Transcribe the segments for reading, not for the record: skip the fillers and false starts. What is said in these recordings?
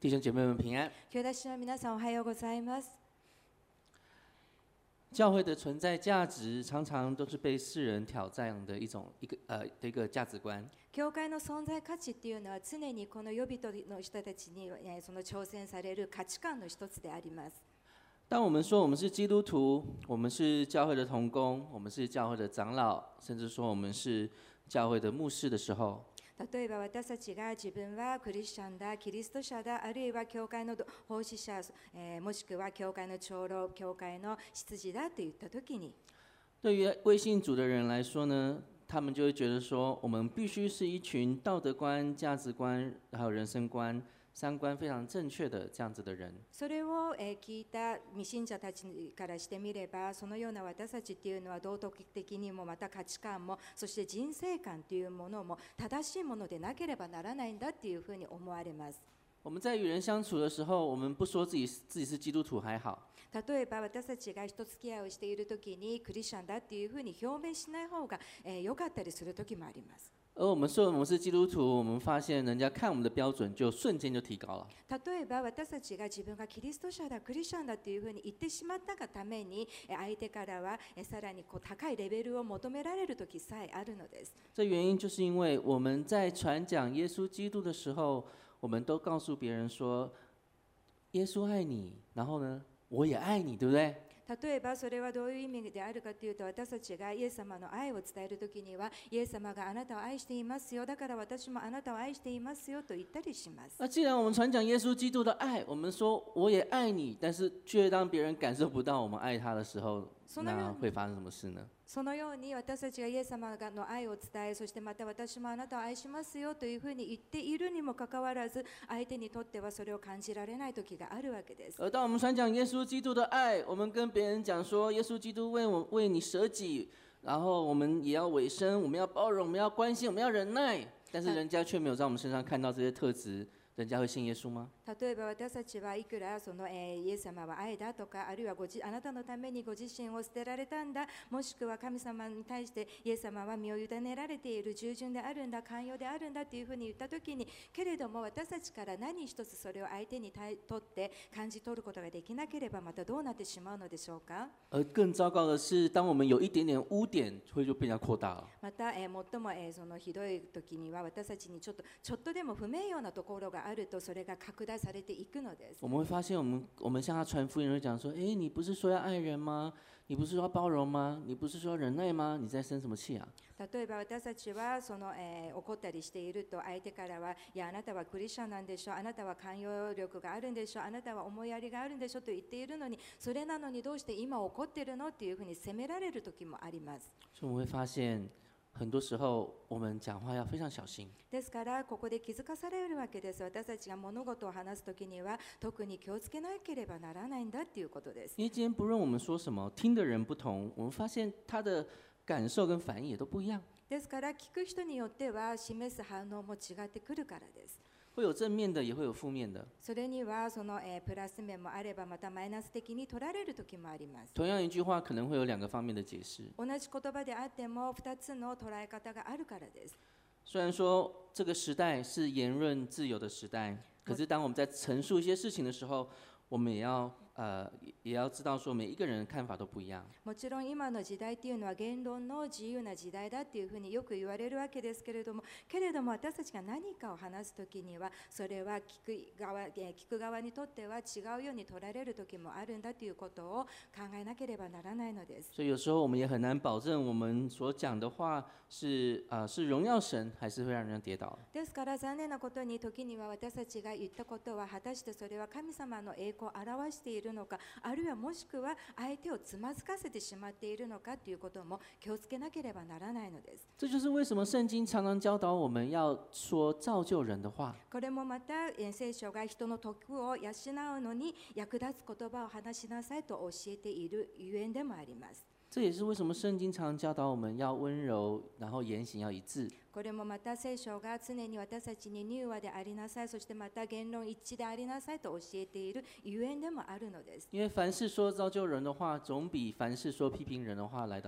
弟兄姐妹们平安。 兄弟姉妹の皆さんおはようございます。 教会的存在价值常常都是被世人挑战的一个价值观。 教会の存在価値っていうのは常にこの予備の人たちにその挑戦される価値観の一つであります。 当我们说我们是基督徒，我们是教会的同工，我们是教会的长老，甚至说我们是教会的牧师的时候， 例えば私たちが自分はクリスチャンだ、キリスト者だ、あるいは教会の奉仕者、もしくは教会の長老、教会の執事だと言ったときに、 对于未信主的人来说呢，他们就会觉得说，我们必须是一群道德观、价值观，还有人生观、三观非常正确的这样子的人。 それを聞いた未信者たちからしてみれば、そのような私たちっていうのは道徳的にもまた価値観も、そして人生観というものも正しいものでなければならないんだっていうふうに思われます。 我们在与人相处的时候，我们不说自己是基督徒还好。 例えば私たちが人付き合いをしているときにクリスチャンだっていうふうに表明しない方が良かったりするときもあります。 而我们说我们是基督徒，我们发现人家看我们的标准就瞬间就提高了。 例えば私たちが自分がキリスト者だ、クリスチャンだっていうふうに言ってしまったがために、相手からはさらに高いレベルを求められるときさえあるのです。 这原因就是因为我们在传讲耶稣基督的时候，我们都告诉别人说，耶稣爱你，然后呢，我也爱你，对不对？ 例えばそれはどういう意味であるかというと、私たちがイエス様の愛を伝えるときには、イエス様があなたを愛していますよ、だから私もあなたを愛していますよと言ったりします。 那既然我们传讲耶稣基督的爱，我们说我也爱你，但是却当别人感受不到我们爱他的时候，那会发生什么事呢？ そのように私たちがイエス様の愛を伝え、そしてまた私もあなたを愛しますよというふうに言っているにもかかわらず、相手にとってはそれを感じられない時があるわけです。 而当我们传讲耶稣基督的爱，我们跟别人讲说耶稣基督为你舍己，然后我们也要委身，我们要包容，我们要关心，我们要忍耐，但是人家却没有在我们身上看到这些特质，人家会信耶稣吗？ 例えば私たちはいくらイエス様は愛だとか、あるいはあなたのためにご自身を捨てられたんだ、もしくは神様に対してイエス様は身を委ねられている、従順であるんだ、寛容であるんだというふうに言ったときに、けれども私たちから何一つそれを相手にとって感じ取ることができなければ、またどうなってしまうのでしょうか。 而更糟糕的是，当我们有一点点污点，就被人家扩大了。 また、最もそのひどい時には、私たちにちょっとでも不名誉なところがあると、それが拡大されていくのです。 我们会发现我们向他传福音，会讲说，你不是说要爱人吗？你不是说要包容吗？你不是说要忍耐吗？你在生什么气啊？ 例えば私たちは怒ったりしていると、相手からは、いやあなたはクリスチャンなんでしょ、あなたは寛容力があるんでしょ、あなたは思いやりがあるんでしょと言っているのに、それなのにどうして今怒っているのというふうに責められる時もあります。 所以我们会发现很多时候我们讲话要非常小心。 ですからここで気づかされるわけです。私たちが物事を話すときには特に気をつけなければならないんだっていうことです。 因为今天不论我们说什么，听的人不同，我们发现他的感受跟反应也都不一样。 ですから聞く人によっては示す反応も違ってくるからです。 会有正面的，也会有负面的。 それにはプラス面もあれば、またマイナス的に取られる時もあります。 同样一句話可能会有2个方面的解释。 同じ言葉であっても2つの捉え方があるからです。 虽然说这个时代是言论自由的时代，可是当我们在陈述一些事情的时候，我们也要知道说每一个人的看法都不一样。 もちろん今の時代っていうのは言論の自由な時代だっていうふうによく言われるわけですけれども、私たちが何かを話すときには、それは聞く側にとっては違うように取られる時もあるんだということを考えなければならないのです。 所以有时候我们也很難保證我們所講的話是榮耀神，還是會讓人跌倒。 ですから残念なことに、時には私たちが言ったことは果たしてそれは神様の栄光を表しているのか、あるいはもしくは相手をつまずかせてしまっているのかということも気をつけなければならないのです。 这就是为什麼聖經常常教導我們要說造就人的話。 これもまた聖書が人の徳を養うのに役立つ言葉を話しなさいと教えているゆえんでもあります。 这也是为什么聖經常常教導我們要溫柔，然後言行要一致。 これもまた聖書が常に私たちに柔和でありなさい、そしてまた言論一致でありなさいと教えているゆえんでもあるのです。 因為凡事說造就人的話，總比凡事說批評人的話來得好。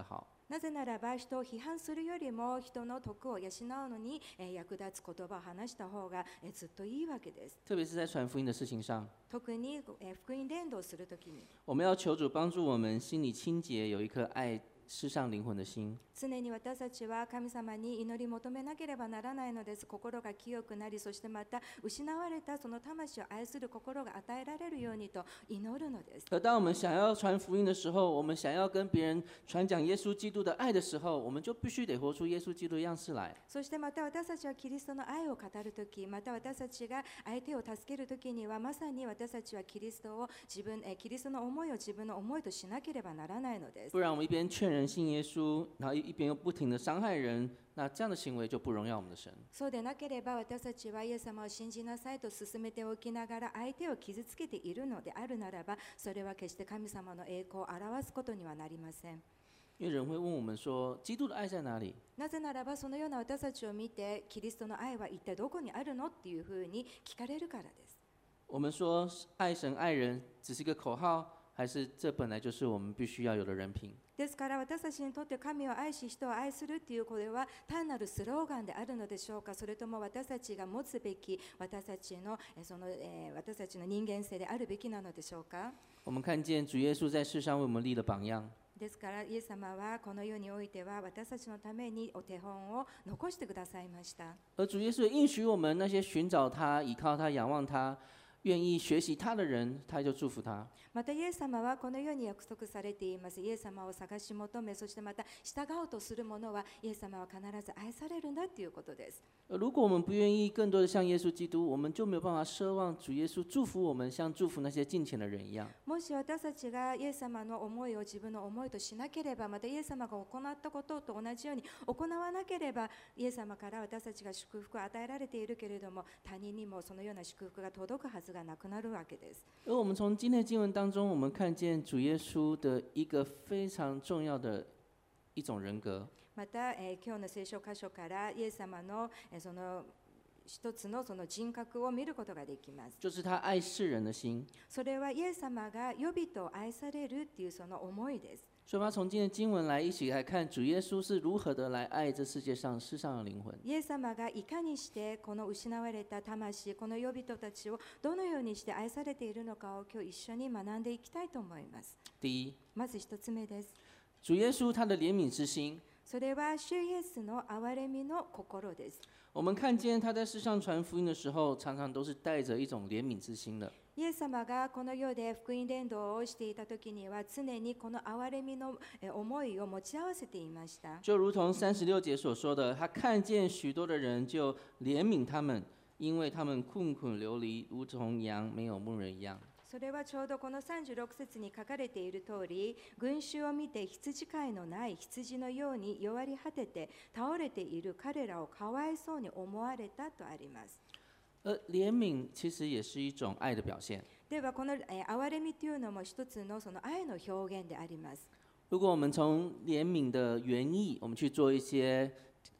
なぜならば人を批判するよりも人の徳を養うのに役立つ言葉を話した方がずっといいわけです。 特别是在传福音的事情上， 特に福音伝道するときに我们要求主帮助我们心里清洁，有一颗爱世上灵魂的心。 常に私たちは神様に祈り求めなければならないのです。心が清くなり、そしてまた失われたその魂を愛する心が与えられるようにと祈るのです。 而当我们想要传福音的时候，我们想要跟别人传讲耶稣基督的爱的时候，我们就必须得活出耶稣基督的样式来。 そしてまた私たちはキリストの愛を語るとき、また私たちが相手を助けるときには、まさに私たちはキリストの思いを自分の思いとしなければならないのです。 不然我们一边劝人信耶稣，然后一边又不停的伤害人，那这样的行为就不荣耀我们的神。 そうでなければ私たちはイエス様を信じなさいと勧めておきながら相手を傷つけているのであるならば、それは決して神様の栄光を表すことにはなりません。 因为人会问我们说，基督的爱在哪里？ なぜならばそのような私たちを見て、キリストの愛は一体どこにあるのっていうふうに聞かれるからです。 我们说爱神爱人只是一个口号，还是这本来就是我们必须要有的人品？ ですから私たちにとって神を愛し人を愛するっていうこれは単なるスローガンであるのでしょうか。それとも私たちが持つべき私たちの人間性であるべきなのでしょうか。 我们看见主耶稣在世上为我们立了榜样。 ですからイエス様はこの世においては私たちのためにお手本を残してくださいました。 而主耶稣也应许我们，那些寻找他、依靠他、仰望他、愿意学习他的人，他就祝福他。 またイエス様はこの世に約束されています。イエス様を探し求め、そしてまた従おうとする者はイエス様は必ず愛されるんだということです。 如果我们不愿意更多的像耶稣基督，我们就没有办法奢望主耶稣祝福我们，像祝福那些敬虔的人一样。 もし私たちがイエス様の思いを自分の思いとしなければ、またイエス様が行ったことと同じように行わなければ、イエス様から私たちが祝福を与えられているけれども、他人にもそのような祝福が届くはずがなくなるわけです。 而我们从今天的经文当中，我们看见主耶稣的一个非常重要的一种人格。 また、今日の聖書箇所からイエス様の、その一つのその人格を見ることができます。 就是他爱世人的心。 それはイエス様が予備と愛されるっていうその思いです。 所以，我们从今天的经文来一起来看主耶稣是如何的来愛这世界上世上的灵魂。 イエス様がいかにしてこの失われた魂、この予備人たちをどのようにして愛されているのかを今日一緒に学んでいきたいと思います。 第一， まず一つ目です。 主耶稣他的怜悯之心。 それは主イエスの憐れみの心です。 我们看见他在世上传福音的时候，常常都是带着一种怜悯之心的。 イエス様がこの世で福音伝道をしていた時には常にこの憐れみの思いを持ち合わせていました。 就如同36節所说的，他看見許多的人就憐憫他們，因為他們困困流離，如同羊沒有牧人一樣。 それはちょうどこの36節に書かれている通り、群衆を見て羊飼いのない羊のように弱り果てて倒れている彼らをかわいそうに思われたとあります。 而憐憫其實也是一種愛的表現。 ではこの憐れみというのも一つのその愛の表現であります。 如果我們從憐憫的原意，我們去做一些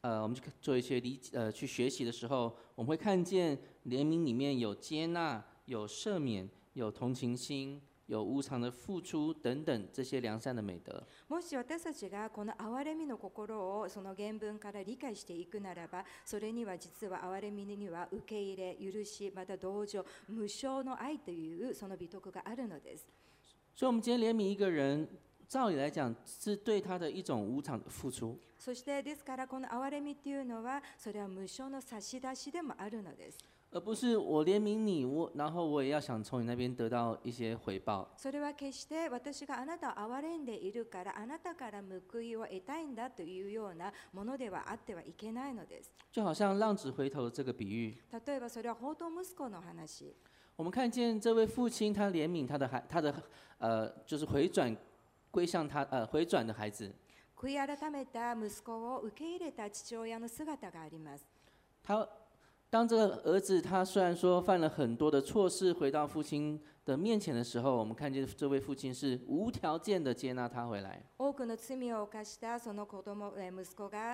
去學習的時候，我們會看見憐憫裡面有接納、有赦免、有同情心、有無償的付出等等這些良善的美德。 もし私たちがこの憐れみの心をその原文から理解していくならば、それには実は憐れみには受け入れ、許し、また同情、無償の愛というその美徳があるのです。 所以，我們今天憐憫一個人，照理來講是對他的一種無償的付出。 そしてですからこの憐れみというのはそれは無償の差し出しでもあるのです。 而不是我憐憫你，然後我也要想從你那邊得到一些回報。 それは決して私があなたを憐れんでいるからあなたから報いを得たいんだというようなものではあってはいけないのです。 就好像浪子回頭這個比喻， 例えばそれは放蕩息子の話。 我們看見這位父親，他憐憫就是回轉歸向回轉的孩子。 悔い改めた息子を受け入れた父親の姿があります。 當這個兒子他雖然說犯了很多的錯事，回到父親的面前的時候，我們看見這位父親是無條件的接納他回來。 多くの罪を犯したその息子が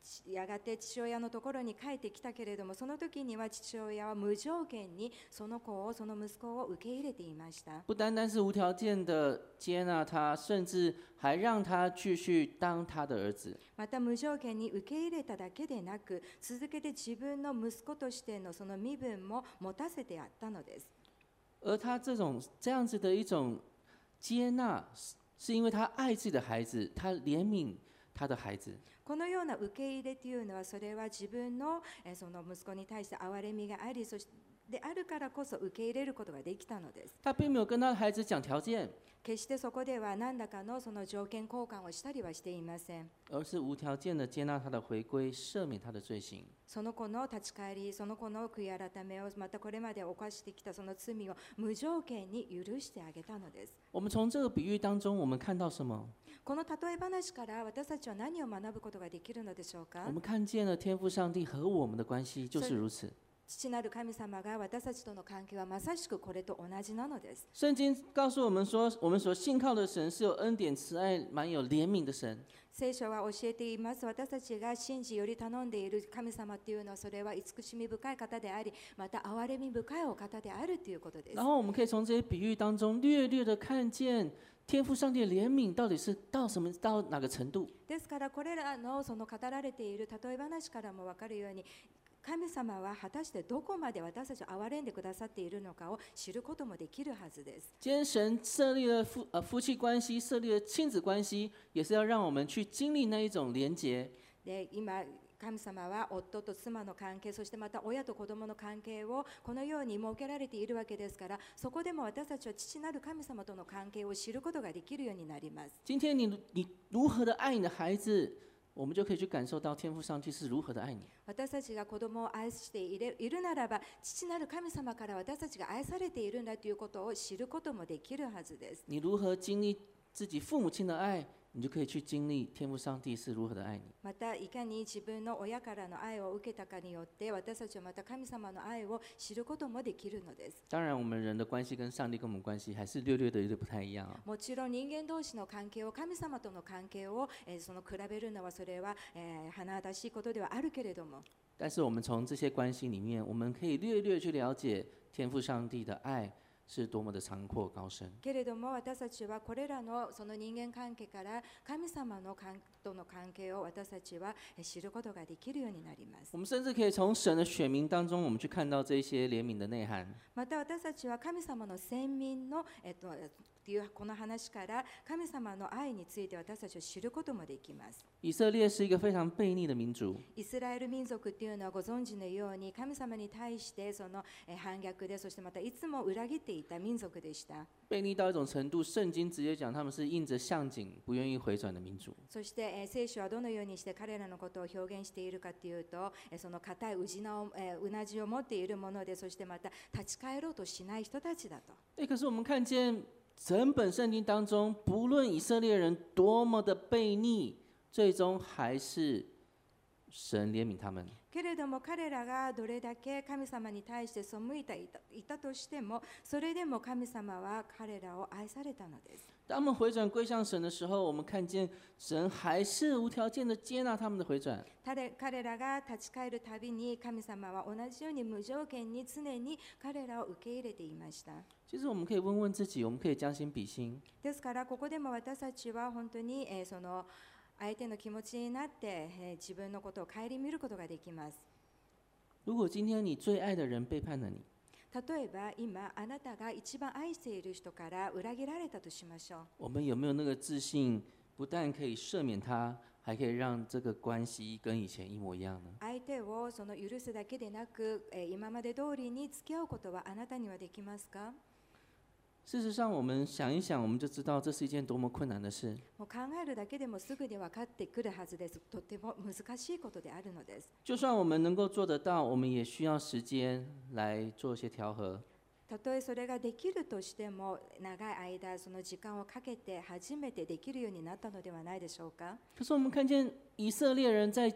やがて父親のところに帰ってきたけれども、その時には父親は無条件にその息子を受け入れていました。 不单单是无条件的接纳他，甚至还让他继续当他的儿子。 また無条件に受け入れただけでなく、続けて自分の息子としてのその身分も持たせてやったのです。 而他这样子的一种接纳，是因为他愛自己的孩子，他憐憫他的孩子。 このような受け入れというのは、それは自分のその息子に対して憐れみがあり、そしてであるからこそ受け入れることができたのです。 他并没有跟他的孩子講條件， 決してそこでは何らかのその条件交換をしたりはしていません。 而是無條件的接納他的回歸，赦免他的罪行。 その子の立ち返り、その子の悔い改めを、またこれまで犯してきたその罪を無条件に許してあげたのです。 我们從這個比喻當中，我們看到什麼？ この例え話から私たちは何を學ぶことができるのでしょうか。 我們看見了天父上帝和我們的關係就是如此。 父なる神様が私たちとの関係はまさしくこれと同じなのです。 聖經告訴我們說，我們所信靠的神是有恩典、慈愛、滿有憐憫的神。 聖書は教えています。私たちが信じより頼んでいる神様というのは、それは慈しみ深い方であり、また憐れみ深いお方であるということです。 然後我們可以從這些比喻當中略略的看見天父上帝的憐憫到底是到哪個程度。 ですからこれらのその語られている例え話からも分かるように、神様は果たしてどこまで私たちを憐れんでくださっているのかを知ることもできるはずです。 今天神設立了夫妻關係，設立了親子關係，也是要讓我們去經歷那一種連結。 で、今神様は夫と妻の関係、そしてまた親と子供の関係をこのように設けられているわけですから、そこでも私たちは父なる神様との関係を知ることができるようになります。 今天你如何的愛你的孩子，我們就可以去感受到天父上帝是如何的愛你。 私たちが子供を愛しているならば、父なる神様から私たちが愛されているんだということを知ることもできるはずです。 你如何經歷自己父母親的愛，你就可以去經歷天父上帝是如何的愛你。 またいかに自分の親からの愛を受けたかによって、私たちはまた神様の愛を知ることもできるのです。 當然我們人的關係跟上帝跟我們關係還是略略的有點不太一樣啊。 もちろん人間同士の関係を、神様との関係を、その比べるのはそれは、甚だしいことではあるけれども、 但是我們從這些關係裡面，我們可以略略去了解天父上帝的愛是多麼的長闊高深。 けれども私たちはこれらのその人間関係から神様のとの関係を私たちは知ることができるようになります。 我們甚至可以從神的選民當中，我們去看到這些憐憫的內涵。 また私たちは神様の選民の、っていうこの話から神様の愛について私たちは知ることもできます。 以色列是一個非常悖逆的民族。 イスラエル民族っていうのはご存知のように神様に対してその反逆で、そしてまたいつも裏切っていた民族でした。 悖逆到一種程度，聖經直接講他們是印着項頸不願意回轉的民族。 そして、聖書はどのようにして彼らのことを表現しているかというと、その固いうなじを持っているもので、そしてまた立ち返ろうとしない人たちだと。 可是我們看見整本聖經當中，不論以色列人多麼的悖逆，最終還是神憐憫他們。 けれども彼らがどれだけ神様に対して背いたとしても、それでも神様は彼らを愛されたのです。 當他們回轉歸向神的時候，我們看見神還是無條件的接納他們的回轉。 彼らが立ち返るたびに神様は同じように無條件に常に彼らを受け入れていました。 其實我們可以問問自己，我們可以將心比心。 ですからここでも私たちは本当に、その相手の気持ちになって、自分のことを顧みることができます。 如果今天你最愛的人背叛了你， 例えば今あなたが一番愛している人から裏切られたとしましょう。 我們有沒有那個自信，不但可以赦免他，還可以讓這個關係跟以前一模一樣呢？ 相手をその許すだけでなく、今まで通りに付き合うことはあなたにはできますか？ 事實上，我們想一想，我們就知道這是一件多麼困難的事。 もう考えるだけでもすぐに分かってくるはずです。とても難しいことであるのです。 就算我們能夠做得到，我們也需要時間來做一些調和。 たとえそれができるとしても、長い間その時間をかけて初めてできるようになったのではないでしょうか。 可是我們看見以色列人在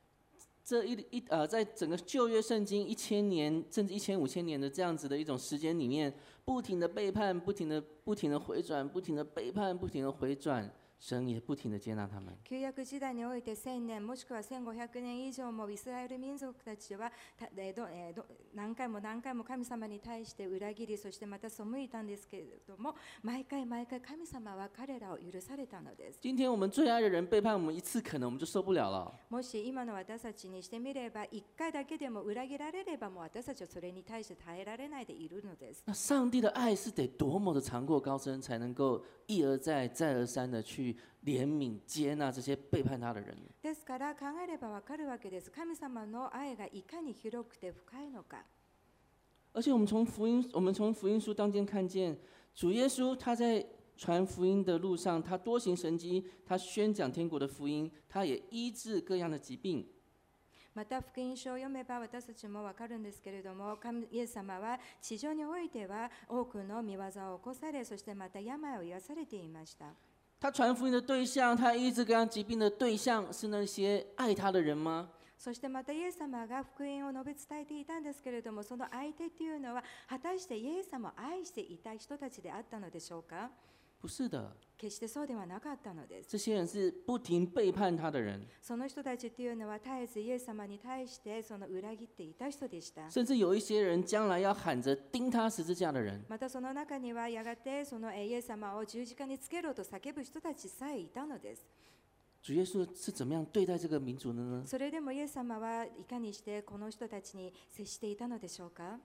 在整個舊約聖經1000年甚至1500年的這樣子的一種時間裡面，不停的背叛，不停的回轉，不停的背叛，不停的回轉， 神也不停的接纳他们。 旧約時代において1000年もしくは1500年以上もイスラエル民族たちは何回も何回も神様に対して裏切り、そしてまた背いたんですけれども、毎回毎回神様は彼らを許されたのです。 今天我们最爱的人背叛我们一次，可能我们就受不了了。 もし今の私たちにしてみれば、1回だけでも裏切られれば、もう私たちはそれに対して耐えられないでいるのです。 那上帝的爱是得多么的长阔高深，才能够一而再、再而三的去怜悯、接纳这些背叛他的人。 ですから考えればわかるわけです。神様の愛がいかに広くて深いのか。 而且我们从福音书当中看见，主耶稣他在传福音的路上，他多行神迹，他宣讲天国的福音，他也医治各样的疾病。 また福音書を読めば私たちもわかるんですけれども、イエス様は地上においては多くの御業を起こされ、そしてまた病を癒されていました。 他传福音的对象，他医治各样疾病的对象，是那些爱他的人吗？ そしてまたイエス様が福音を述べ伝えていたんですけれども、その相手というのは果たしてイエス様を愛していた人たちであったのでしょうか？ 不是的， 決してそうではなかったのです。 这些人是不停背叛他的人， その人たちというのは絶えずイエス様に対してその裏切っていた人でした。 甚至有一些人将来要喊着钉他十字架的人。 またその中にはやがてそのイエス様を十字架につけろと叫ぶ人たちさえいたのです。 主耶稣是怎么样对待这个民族的呢？ それでもイエス様はいかにしてこの人たちに接していたのでしょうか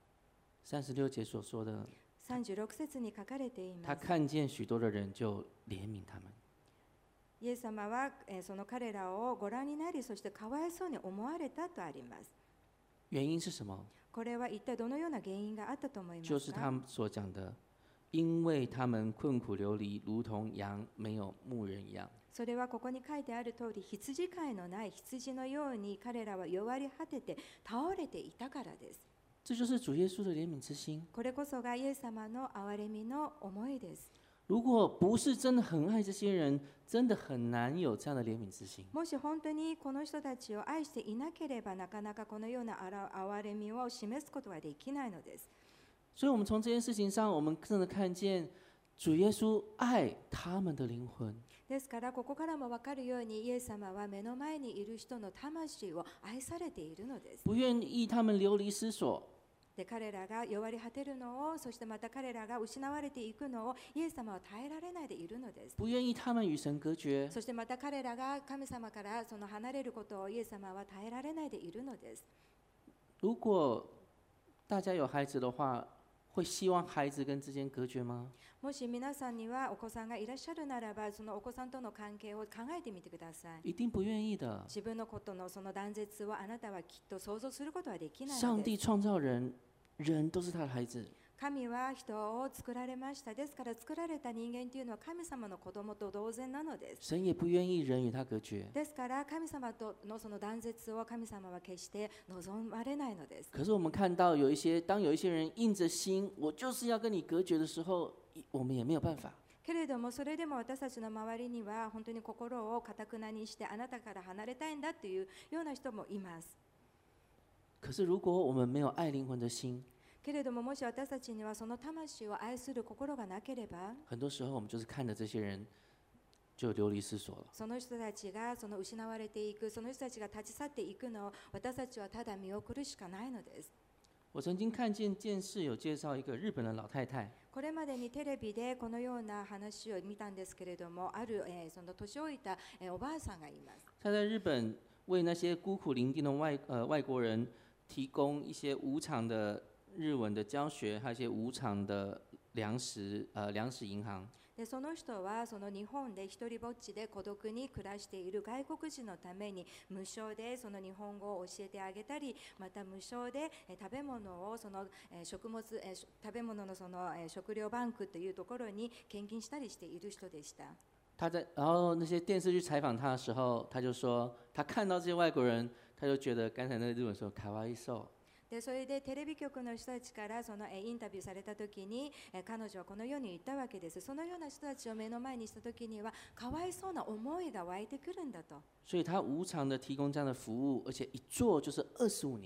36節所说的， 36節に書かれてい他ます。 看见许多的人就怜悯他们。 イエス様はその彼らをご覧になり、そしてかわいそうに思われたとあります。 原因是什么？ これは一体どのような原因があったと思いま就是他すか？ 们所讲的，因为他们困苦流离，如同羊没有牧人一样。 それはここに書いてある通り、羊飼いのない羊のように彼らは弱り果てて倒れていたからです。 这就是主耶稣的怜悯之心。 これこそがイエス様の憐れみの思いです。 如果不是真的很爱这些人，真的很难有这样的怜悯之心。 もし本当にこの人たちを愛していなければ、なかなかこのような憐れみを示すことはできないのです。 所以，我们从这件事情上，我们真的看见主耶稣爱他们的灵魂。 ですからここからも分かるように、イエス様は目の前にいる人の魂を愛されているのです。 不愿意他们流离失所。 で彼らが弱り果てるのを、そしてまた彼らが失われていくのをイエス様は耐えられないでいるのです。 不愿意他们与神隔绝。 そしてまた彼らが神様からその離れることをイエス様は耐えられないでいるのです。 如果大家有孩子的话，会希望孩子跟之间隔绝吗？ もし皆さんにはお子さんがいらっしゃるならば、そのお子さんとの関係を考えてみてください。 一定不愿意的。 自分のことのその断絶をあなたはきっと想像することはできないの上帝です。 创造人，人都是他的孩子。 神は人を作られました。ですから作られた人間というのは神様の子供と同然なのです。 神也不愿意人与他隔绝。 ですから神様とのその断絶を神様は決して望まれないのです。 可是我们看到当有一些人硬着心，我就是要跟你隔绝的时候，我们也没有办法。 けれどもそれでも私たちの周りには本当に心を堅くなにしてあなたから離れたいんだというような人もいます。 可是如果我们没有愛靈魂的心， けれどももし私たちにはその魂を愛する心がなければ、 很多时候我们就是看着这些人就流離失所了。 その人たちがその失われていく、その人たちが立ち去っていくのを私たちはただ見送るしかないのです。 我曾经看见电视有介绍一个日本的老太太， これまでにテレビでこのような話を見たんですけれども、ある、その年老いた、おばあさんがいます。 她在日本为那些孤苦伶仃的外国人提供一些无偿的日文的教学，还有一些无偿的粮食银行。 でその人はその日本で一人ぼっちで孤独に暮らしている外国人のために無償でその日本語を教えてあげたり、また無償で食べ物をその食べ物のその食料バンクというところに献金したりしている人でした。 然后那些电视去采访他的时候，他就说，他看到这些外国人，他就觉得刚才那个日文说卡哇伊兽。 でそれでテレビ局の人たちからそのインタビューされた時に彼女はこのように言ったわけです。そのような人たちを目の前にした時にはかわいそうな思いが湧いてくるんだと。 所以他无偿的提供这样的服务，而且一做就是25年。 で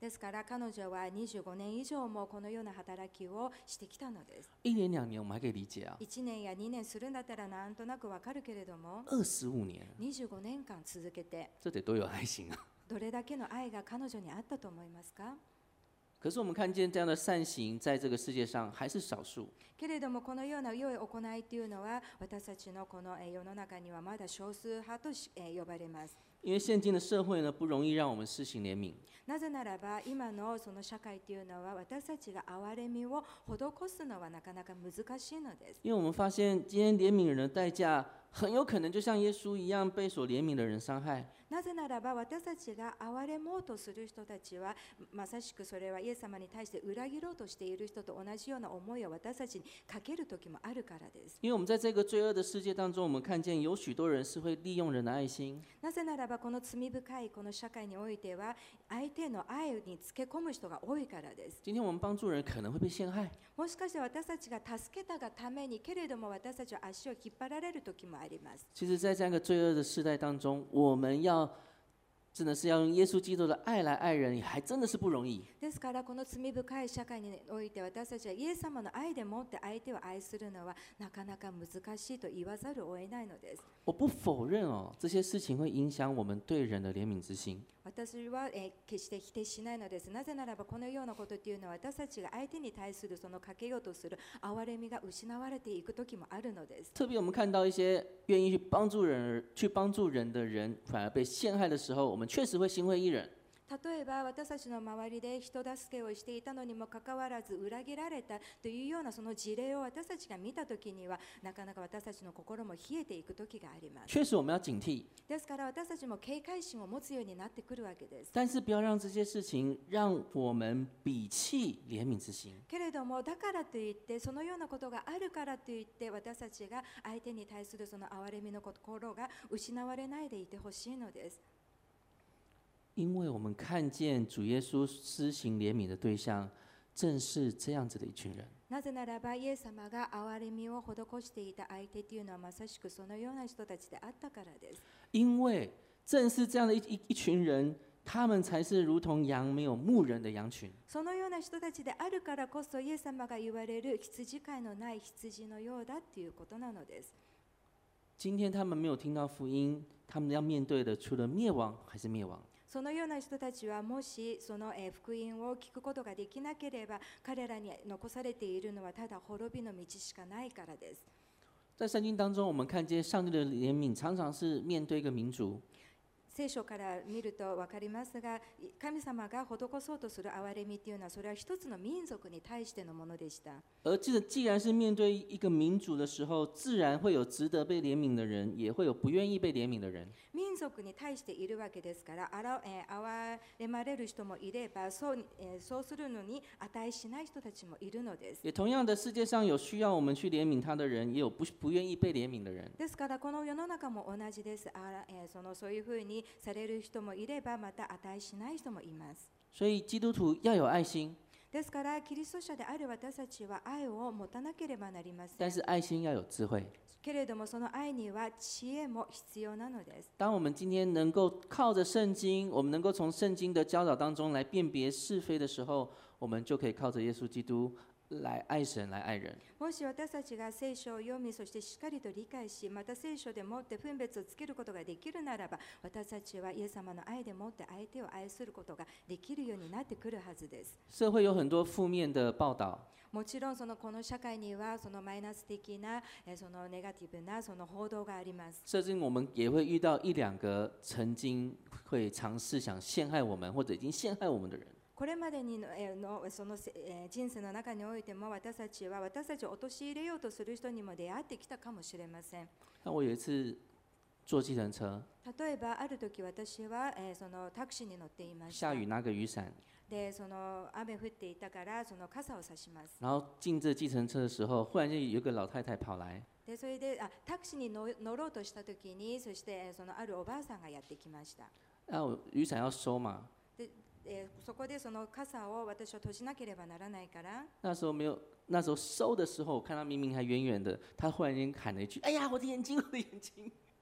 ですから彼女は25年以上もこのような働きをしてきたのです。 1年2年我们还可以理解啊， 1年や2年するんだったらなんとなくわかるけれども、 25年， 25年間続けて这得多有爱心啊！ どれだけの愛が彼女にあったと思いますか？ 可是我们看见这样的善行在这个世界上还是少数。 けれどもこのような良い行いというのは私たちのこの世の中にはまだ少数派と呼ばれます。 因为现今的社会呢，不容易让我们施行怜悯。 なぜならば今のその社会というのは私たちが憐れみを施すのはなかなか難しいのです。 因为我们发现今天怜悯人的代价，很有可能就像耶稣一样被所怜悯的人伤害。 なぜならば私たちが憐れもうとする人たちはまさしくそれはイエス様に対して裏切ろうとしている人と同じような思いを私たちにかける時もあるからです。 因为我们在这个罪恶的世界当中，我们看见有许多人是会利用人的爱心， なぜならばこの罪深いこの社会においては相手の愛につけ込む人が多いからです。 今天我们帮助人可能会被陷害。 もしかして私たちが助けたがためにけれども私たちは足を引っ張られる時もあります。 其实，在这样一个罪恶的世代当中，我们要真的是要用耶稣基督的爱来爱人，也还真的是不容易。 ですからこの罪深い社会において私たちはイエス様の愛でもって相手を愛するのはなかなか難しいと言わざるを得ないのです。 我不否认哦，这些事情会影响我们对人的怜悯之心。 私は決して否定しないのです。なぜならばこのようなことというのは私たちが相手に対するそのかけようとする憐れみが失われていく時もあるのです。 特别我们看到一些愿意去帮助人的人，反而被陷害的时候，我们确实会心灰意冷。 例えば私たちの周りで人助けをしていたのにもかかわらず裏切られたというようなその事例を私たちが見たときにはなかなか私たちの心も冷えていく時があります。 确实我们要警惕， ですから私たちも警戒心を持つようになってくるわけです。 但是不要让这些事情让我们鄙弃怜悯之心。 けれどもだからといってそのようなことがあるからといって私たちが相手に対するその憐れみの心が失われないでいてほしいのです。 因为我们看见主耶稣施行怜悯的对象，正是这样子的一群人。 なぜならばイエス様が憐れみを施していた相手というのはまさしくそのような人たちであったからです。 因为正是这样的一群人，他们才是如同羊没有牧人的羊群。 そのような人たちであるからこそイエス様が言われる羊飼いのない羊のようだということなのです。 今天他们没有听到福音，他们要面对的除了灭亡还是灭亡。 そのような人たちはもしその福音を聞くことができなければ彼らに残されているのはただ滅びの道しかないからです。 在圣经当中，我们看见上帝的怜悯常常是面对一个民族。 聖書から見ると分かりますが神様が施そうとする憐れみというのはそれは一つの民族に対してのものでした。 而既然是面对一个民族的时候，自然会有值得被怜悯的人，也会有不愿意被怜悯的人。 民族に対しているわけですから憐れまれる人もいればそうするのに値しない人たちもいるのです。 也同样的，世界上有需要我们去怜悯他的人，也有不愿意被怜悯的人。 ですからこの世の中も同じです。そういうふうにされる人もいればまた値しない人もいます。 所以基督徒要有愛心， ですからキリスト者である私たちは愛を持たなければなりません。 但是愛心要有智慧。 けれどもその愛には知恵も必要なのです。 当我们今天能够靠着圣经，我们能够从圣经的教导当中来辨别是非的时候，我们就可以靠着耶稣基督来愛神，来愛人。 もし私たちが聖書を読み、そしてしっかりと理解し、また聖書でもって分別をつけることができるならば、私たちはイエス様の愛でもって相手を愛することができるようになってくるはずです。 社会有很多負面的報道。 もちろんこの社会にはそのマイナス的なそのネガティブなその報道があります。 甚至我们也会遇到一两个曾经会尝试想陷害我们或者已经陷害我们的人。 これまでにその人生の中においても私たちを陥れようとする人にも出会ってきたかもしれません。 我有一次坐計程車， 例えばある時私はそのタクシーに乗っていました。 下雨拿个雨伞， でその雨降っていたからその傘を差します。 然后进这計程車的時候，忽然間有一個老太太跑來， でそれでタクシーに乗ろうとした時にそしてそのあるおばあさんがやってきました。 我雨伞要收嘛。 そこでその傘を私は閉じなければならないから。 那時候收的時候，我看他明明還遠遠的，他忽然間喊了一句：“哎呀，我的眼睛，我的眼睛！”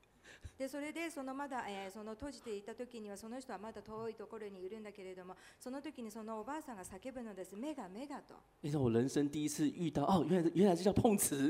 でそれでそのまだ、その閉じていた時にはその人はまだ遠いところにいるんだけれども、その時にそのおばあさんが叫ぶのです。目が目がと。 那是我人生第一次遇到，哦，原来这叫碰瓷。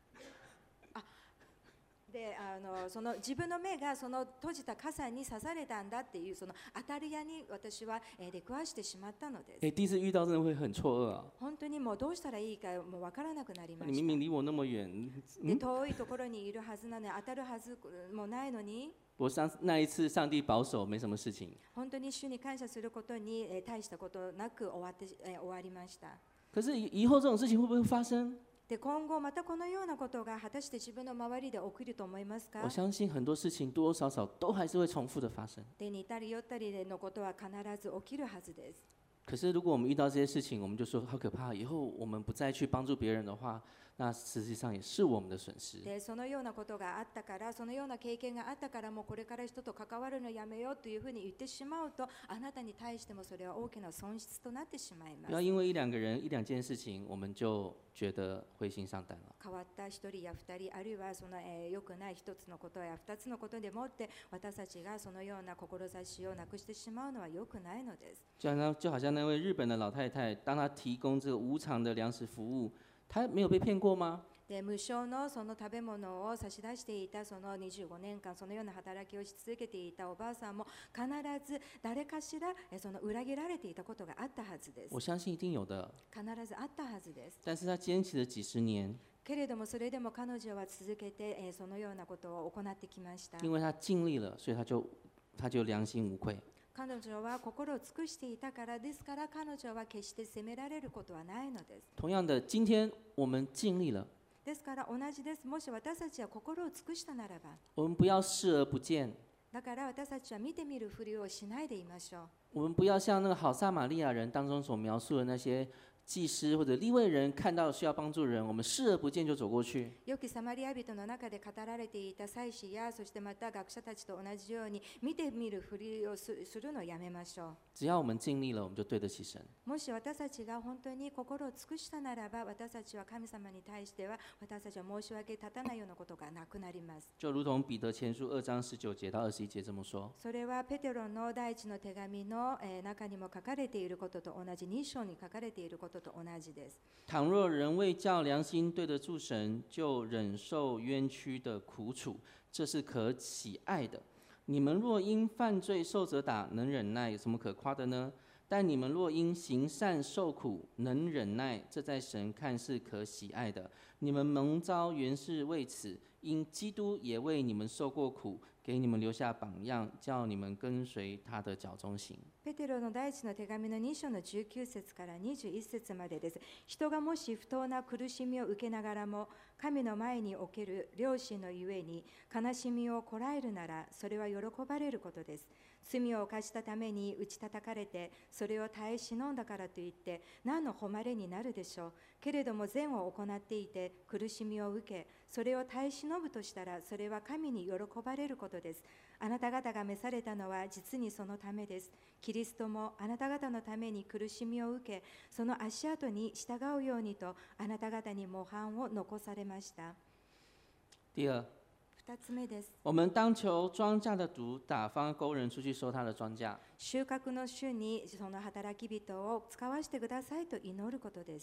でその自分の目がその閉じた傘に刺されたんだっていうその当たり屋に私は出くわしてしまったのです。 第一次遇到真的会很错愕啊！ 本当にもうどうしたらいいかもう分からなくなりま你した。 明明离我那么远， で遠いところにいるはずなのに当たるはずもないのに。 那一次上帝保守，没什么事情。 本当に主に感謝することに大したことなく終わりました。 可是以后这种事情会不会发生？ で今後またこのようなことが果たして自分の周りで起きると思いますか？ 我相信很多事情多多少少都还是会重复的发生。 で似たり寄ったりのことは必ず起きるはずです。 可是如果我们遇到这些事情，我们就说好可怕，以后我们不再去帮助别人的话，那实际上也是我们的损失。 でそのようなことがあったから、そのような経験があったから、もうこれから人と関わるのやめようというふうに言ってしまうと、あなたに対してもそれは大きな損失となってしまいます。 不要因为一两个人、一两件事情，我们就觉得灰心丧胆了。 変わった一人や二人、あるいはその良くない一つのことや二つのことでもって私たちがそのような志をなくしてしまうのは良くないのです。 就好像那位日本的老太太，当她提供这个无偿的粮食服务，她没有被骗过吗？ で無償のその食べ物を差し出していたその25年間そのような働きをし続けていたおばあさんも必ず誰かしらその裏切られていたことがあったはずです。 我相信一定有的。 必ずあったはずです。 但是她坚持了几十年， けれどもそれでも彼女は続けてそのようなことを行ってきました。 因为她尽力了，所以她就良心无愧。 彼女は心を尽くしていたからですから、彼女は決して責められることはないのです。 同样的，今天我们尽力了。 ですから同じです。もし私たちは心を尽くしたならば、 我们不要视而不见。 だから私たちは見てみるふりをしないでいましょう。 我们不要像那个好撒玛利亚人当中所描述的那些祭司或者利未人看到需要帮助人，我们视而不见就走过去。 良きサマリア人の中で語られていた祭司やそしてまた学者たちと同じように見てみるふりをするのをやめましょう。 只要我们尽力了，我们就对得起神。 もし私たちが本当に心を尽くしたならば、私たちは神様に対しては私たちは申し訳立たないようなことがなくなります。 就如同彼得前书2章19节到21节这么说。 それはペテロの第一の手紙の中にも書かれていることと同じ、2章に書かれていることと同じです。 倘若人为叫良心对得住神，就忍受冤屈的苦楚，这是可喜爱的。你们若因犯罪受责打，能忍耐，有什么可夸的呢？但你们若因行善受苦，能忍耐，这在神看是可喜爱的。你们蒙召原是为此，因基督也为你们受过苦，给你们留下榜样，叫你们跟随他的脚中行。 ペテロの第一の手紙の2章の19節から21節までです。人がもし不当な苦しみを受けながらも、神の前における良心のゆえに悲しみをこらえるなら、それは喜ばれることです。罪を犯したために打ち叩かれて、それを耐え忍んだからといって、何の誉れになるでしょう。けれども善を行っていて苦しみを受け、それを耐え忍ぶとしたら、それは神に喜ばれることです。あなた方が召されたのは実にそのためです。キリストもあなた方のために苦しみを受け、その足跡に従うようにと、あなた方に模範を残されました。 第二， 2つ目です。 我们当求庄稼的主打发工人出去收他的庄稼。 収穫の主にその働き人を使わせてくださいと祈ることです。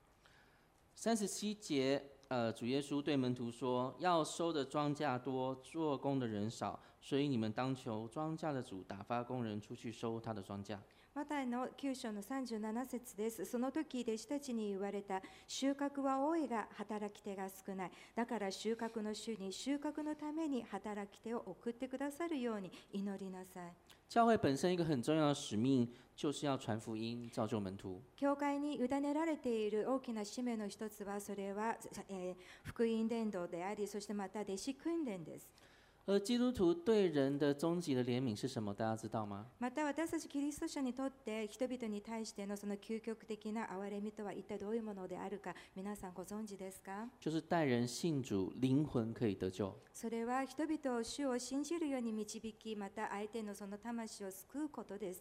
37节，主耶稣对门徒说：“要收的庄稼多，做工的人少，所以你们当求庄稼的主打发工人出去收他的庄稼。” マタイの9章の37節です。その時弟子たちに言われた。収穫は多いが働き手が少ない。だから収穫の主に収穫のために働き手を送ってくださるように祈りなさい。 教会本身一个很重要的使命，就是要传福音，造就门徒。 教会に委ねられている大きな使命の一つは、それは、福音伝道であり、そしてまた弟子訓練です。 而基督徒对人的终极的怜悯是什么？大家知道吗？ また私たちキリスト者にとって人々に対してのその究極的な憐れみとは一体どういうものであるか、皆さんご存知ですか？ 就是带人信主，灵魂可以得救。 それは人々を主を信じるように導き、また相手のその魂を救うことです。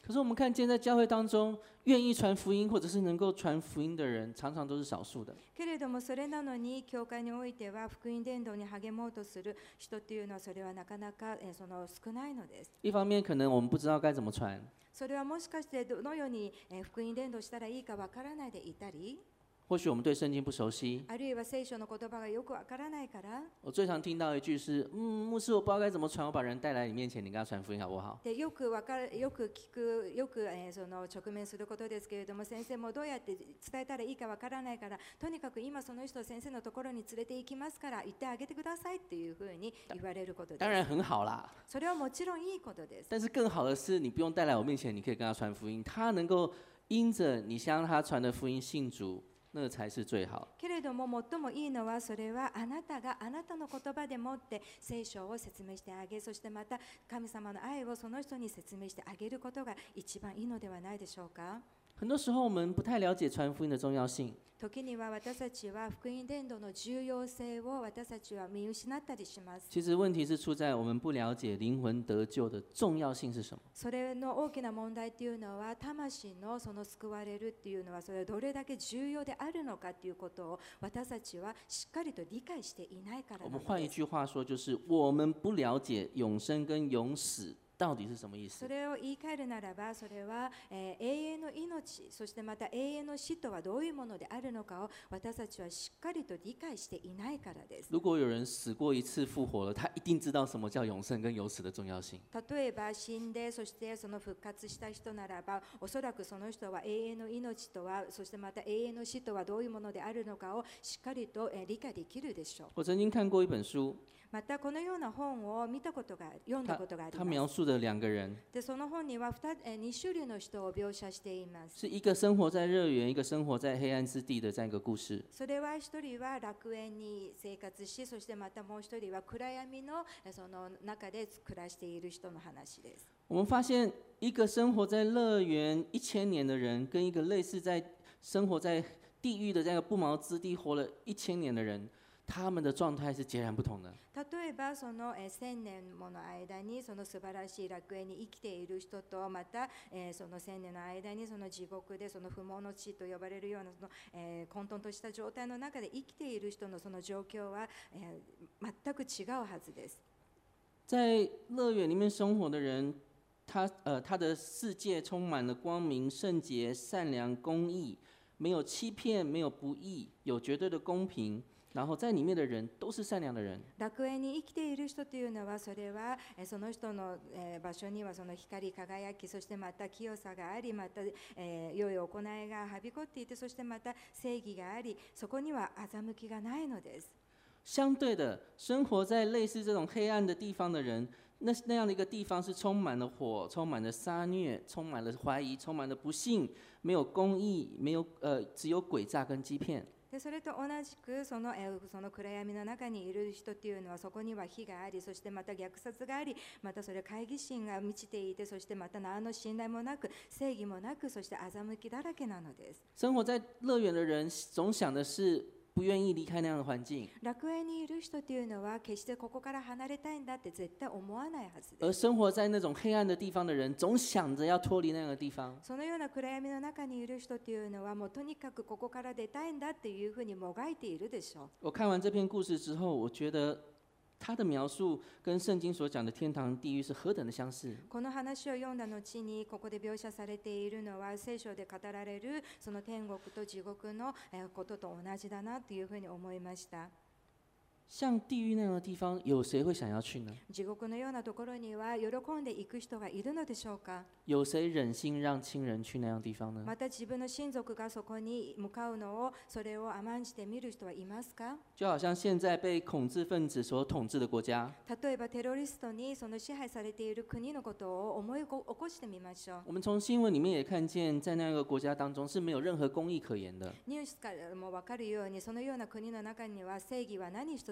可是我们看见在教会当中，愿意传福音或者是能够传福音的人，常常都是少数的。 けれどもそれなのに教会においては福音伝道に励もうとする人というのはそれはなかなかその少ないのです。 一方面可能我们不知道该怎么传， それはもしかしてどのように福音伝道したらいいかわからないでいたり、 或许我们对圣经不熟悉。 あるいは聖書の言葉がよくわからないから。 我最常听到一句是，牧师，我不知道该怎么传，我把人带来你面前，你跟他传福音好不好？ でよく聞く、よく、その直面することですけれども、先生もどうやって伝えたらいいかわからないから、とにかく今その人を先生のところに連れて行きますから言ってあげてくださいっていうふうに言われることです。 当然很好啦， それはもちろんいいことです。 但是更好的是，你不用带来我面前，你可以跟他传福音，他能够因着你向他传的福音信主，那才是最好。 けれども最もいいのはそれはあなたがあなたの言葉でもって聖書を説明してあげ、そしてまた神様の愛をその人に説明してあげることが一番いいのではないでしょうか。 很多时候我们不太了解传福音的重要性。 時には私たちは福音伝道の重要性を私たちは見失ったりします。 其实问题是出在我们不了解灵魂得救的重要性是什么。 それの大きな問題というのは、魂のその救われるっていうのはそれどれだけ重要であるのかということを私たちはしっかりと理解していないから我なのです。 们换一句话说，就是我们不了解永生跟永死到底是什么意思そ。れを言い換えるならば、それは、永遠の命、そしてまた永遠の死とはどういうものであるのかを私たちはしっかりと理解していないからです。 如果有人死过一次复活了，他一定知道什么叫永生跟永死的重要性。 例えば死んでそしてその復活した人ならば、おそらくその人は永遠の命とは、そしてまた永遠の死とはどういうものであるのかをしっかりと理解できるでしょう。 我曾经看过一本书， またこのような本を見たことが、読んだことがあり他ます。 描述的两个人でその本には2種類の人を描写しています。 是一个生活在乐园，一个生活在黑暗之地的这样一个故事。 それは一人は楽園に生活し、そしてまたもう一人は暗闇のその中で暮らしている人の話です。 我们发现，一个生活在乐园1000年的人，跟一个类似在生活在地狱的这样一个不毛之地活了1000年的人，他们的状态是截然不同的。 例えばその1000年もの間にその素晴らしい楽園に生きている人と、またその1000年の間にその地獄でその不毛の地と呼ばれるようなその混沌とした状態の中で生きている人のその状況は全く違うはずです。 在乐园里面生活的人，他的世界充满了光明、圣洁、善良、公义，没有欺骗，没有不义，有绝对的公平。然后在里面的人都是善良的人。 楽園に生きている人というのは、それはその人の場所にはその光り輝き、そしてまた清さがあり、また良い行いがはびこっていて、そしてまた正義があり、そこには欺きがないのです。 相对的，生活在类似这种黑暗的地方的人，那样的一个地方是充满了火，充满了杀虐，充满了怀疑，充满了不幸，没有公义，没有只有诡诈跟欺骗。 でそれと同じくその暗闇の中にいる人というのは、そこには火があり、そしてまた虐殺があり、またそれ懐疑心が満ちていて、そしてまた何の信頼もなく、正義もなく、そして欺きだらけなのです。 生活在乐园的人总想的是不愿意离开那样的环境， 楽園にいる人というのは決してここから離れたいんだって絶対思わないはずです。 而生活在那种黑暗的地方的人总想着要脱离那样的地方。 そのような暗闇の中にいる人というのは、もうとにかくここから出たいんだっていうふうにもがいているでしょう。 我看完这篇故事之后，我觉得他的描述跟聖經所講的天堂地獄是何等的相似。 この話を読んだ後に、ここで描写されているのは聖書で語られるその天国と地獄のことと同じだなというふうに思いました。 像地狱那样的地方，有谁会想要去呢？ 地獄のようなところには喜んで行く人がいるのでしょうか。 有谁忍心让亲人去那样地方呢？ また自分の親族がそこに向かうのを、それを甘んじて見る人はいますか。 就好像现在被恐怖分子所统治的国家， 例えばテロリストにその支配されている国のことを思い起こしてみましょう。 我们从新闻里面也看见，在那个国家当中是没有任何公义可言的。 ニュースからも分かるように、そのような国の中には正義は何一つ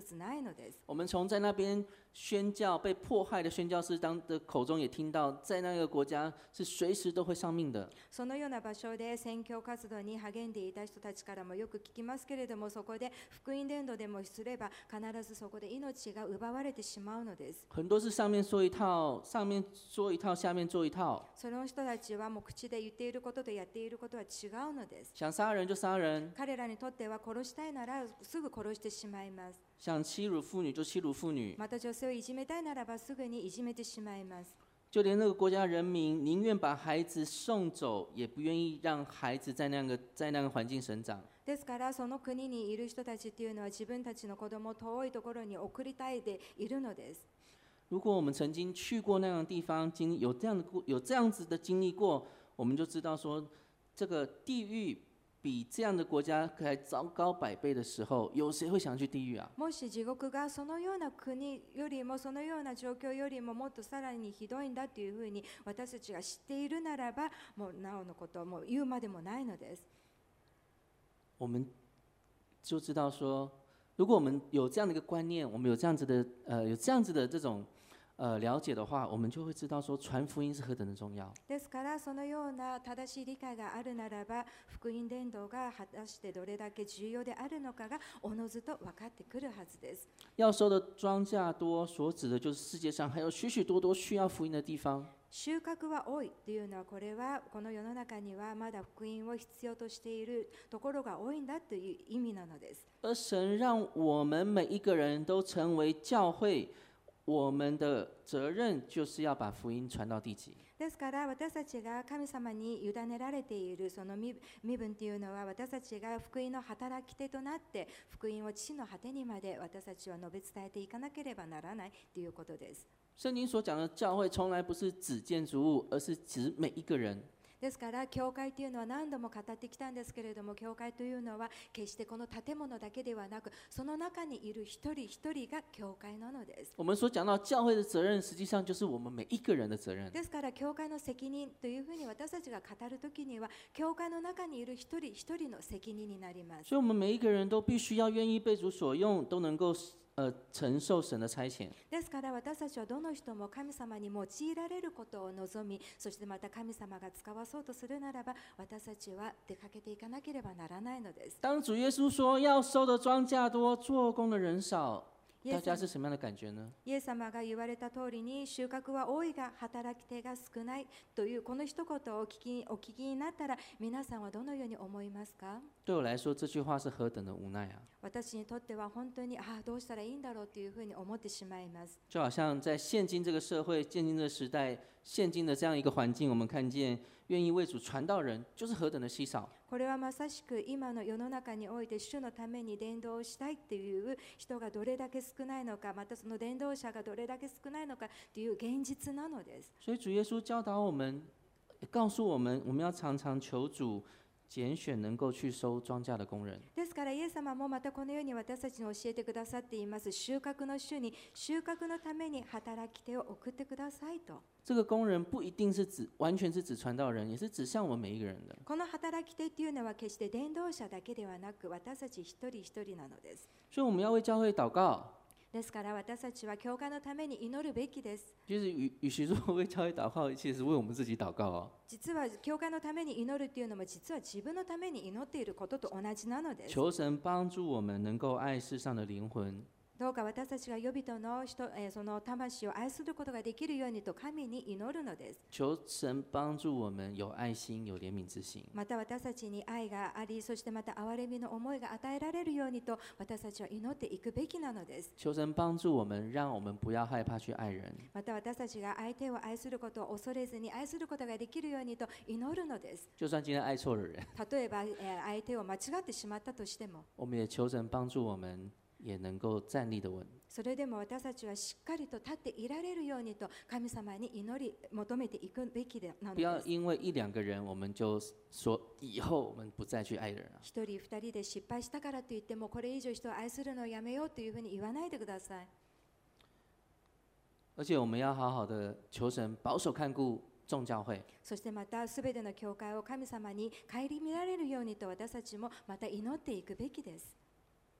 つないのです。 我们从在那边宣教被迫害的宣教士的口中也听到，在那个国家是随时都会丧命的。 そのような場所で宣教活動に励んでいた人たちからもよく聞きますけれども、そこで福音伝道でもすれば必ずそこで命が奪われてしまうのです。 很多是上面说一套，上面说一套，下面做一套。 その人たちはもう口で言っていることとやっていることは違うのです。 想杀人就杀人， 彼らにとっては殺したいならすぐ殺してしまいます。 想欺辱妇女就欺辱妇女。 また女性をいじめたいならばすぐにいじめてしまいます。 就连那个国家人民宁愿把孩子送走，也不愿意让孩子在那个环境生长。 ですからその国にいる人たちっていうのは自分たちの子供を遠いところに送りたいでいるのです。 如果我们曾经去过那样的地方，有这样子的经历过，我们就知道说，这个地狱比这样的国家还糟糕100倍的时候，有谁会想去地狱啊？ もし地獄がそのような国よりもそのような状況よりももっとさらにひどいんだというふうに私たちが知っているならば、もうなおのことをもう言うまでもないのです。 我们就知道说，如果我们有这样的一个观念，我们有这样子的这种了解的话，我们就会知道说传福音是何等的重要。 ですからそのような正しい理解があるならば、福音伝道が果たしてどれだけ重要であるのかがおのずと分かってくるはずです。 要收的庄稼多，所指的就是世界上还有许许多多需要福音的地方。 収穫は多いというのは、これはこの世の中にはまだ福音を必要としているところが多いんだという意味なのです。 而神让我们每一个人都成为教会，我们的责任就是要把福音传到地极。 ですから私たちが神様に委ねられているその身分というのは、私たちが福音の働き手となって福音を地の果てにまで私たちは述べ伝えていかなければならないということです。 圣经所讲的教会从来不是指建筑物，而是指每一个人。 ですから教会というのは何度も語ってきたんですけれども、教会というのは決してこの建物だけではなく、その中にいる一人一人が教会なのです。 我们所讲到教会的责任，实际上就是我们每一个人的责任。 ですから教会の責任というふうに私たちが語るときには、教会の中にいる一人一人の責任になります。 所以，我们每一个人都必须要愿意被主所用，都能够承受神的差遣。 ですから私たちはどの人も神様に用いられることを望み、そしてまた神様が使わそうとするならば、私たちは出かけていかなければならないのです。 当主耶稣说要收的庄稼多，做工的人少，大家是什么样的感觉呢？ イエス様が言われた通りに、収穫は多いが働き手が少ないというこの一言をお聞きになったら、皆さんはどのように思いますか？ 对我来说，这句话是何等的无奈啊！ 私にとっては本当にどうしたらいいんだろうというふうに思ってしまいます。 就好像在现今这个社会、现今这个时代、现今的这样一个环境，我们看见愿意为主传道人，就是何等的稀少。 これはまさしく今の世の中において主のために伝道したいという人がどれだけ少ないのか、またその伝道者がどれだけ少ないのかという現実なのです。 所以主耶稣教导我们，告诉我们，我们要常常求主拣选能够去收庄稼的工人。 ですからイエス様もまたこのように私たちに教えてくださっています。収穫の主に収穫のために働き手を送ってくださいと。 这个工人不一定是完全是指传道人，也是指向我们每一个人的。 この働き手っていうのは決して伝道者だけではなく、私たち一人一人なのです。 所以我们要为教会祷告。 ですから私たちは教会のために祈るべきです。 其实与其说为教会祷告，其实是为我们自己祷告哦。 実は教会のために祈るっていうのも、実は自分のために祈っていることと同じなのです。 求神帮助我们能够爱世上的灵魂。 どうか私たちが予備とのその魂を愛することができるようにと神に祈るのです。 求神帮助我们有爱心、有怜悯之心。 また私たちに愛があり、そしてまた憐れみの思いが与えられるようにと私たちは祈っていくべきなのです。 求神帮助我们，让我们不要害怕去爱人。 また私たちが相手を愛することを恐れずに愛することができるようにと祈るのです。 就算今天爱错了人， 例えば相手を間違ってしまったとしても、 我们也求神帮助我们，也能够站立得稳。 それでも私たちはしっかりと立っていられるようにと神様に祈り求めていくべきなの不要です。 因为一两个人，我们就说以后我们不再去爱人啊。 一人二人で失敗したからといっても、これ以上人を愛するのをやめようというふうに言わないでください。 而且我们要好好的求神保守看顾众教会。 そしてまたすべての教会を神様に顧みられるようにと私たちもまた祈っていくべきです。